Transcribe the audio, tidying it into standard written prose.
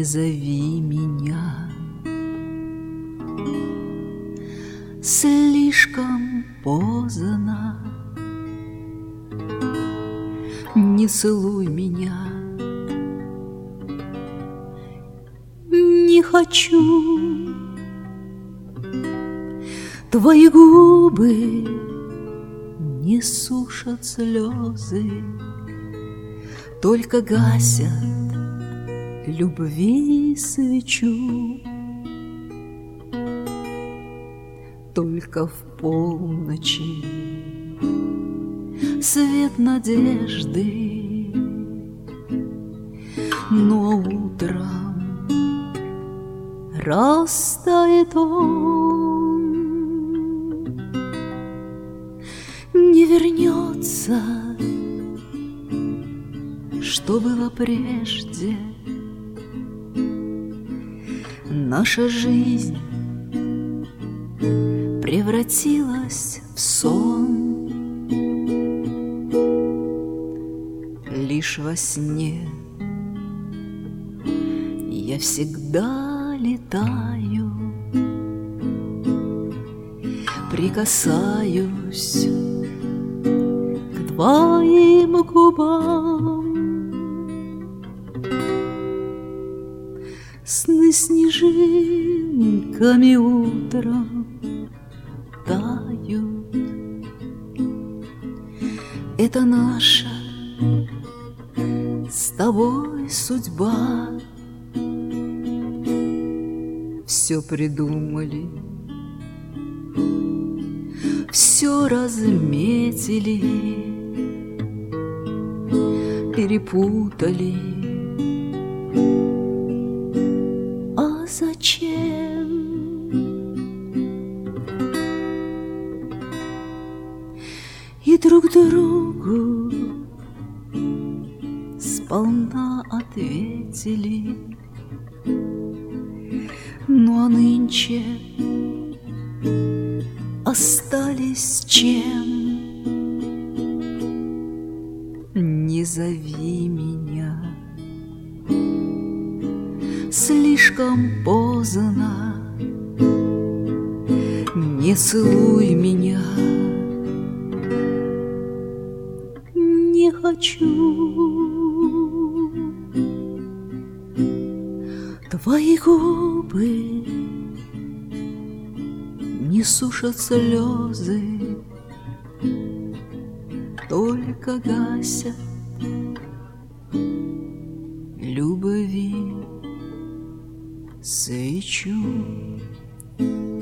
зови меня. Слишком поздно, не целуй меня. Не хочу, твои губы не сушат слезы, только гасят любви свечу. Только в полночи свет надежды, но утром растает он, не вернется, что было прежде. Наша жизнь превратилась в сон. Лишь во сне я всегда летаю, прикасаюсь к твоим губам. Сны снежинками утром тают. Это наша с тобой судьба. Все придумали, все разметили, перепутали. А зачем? И друг другу сполна ответили. Ну а нынче остались чем? Не зови меня, слишком поздно, не целуй меня. Не хочу, твои губы не сушат слезы, только гасят любви свечу.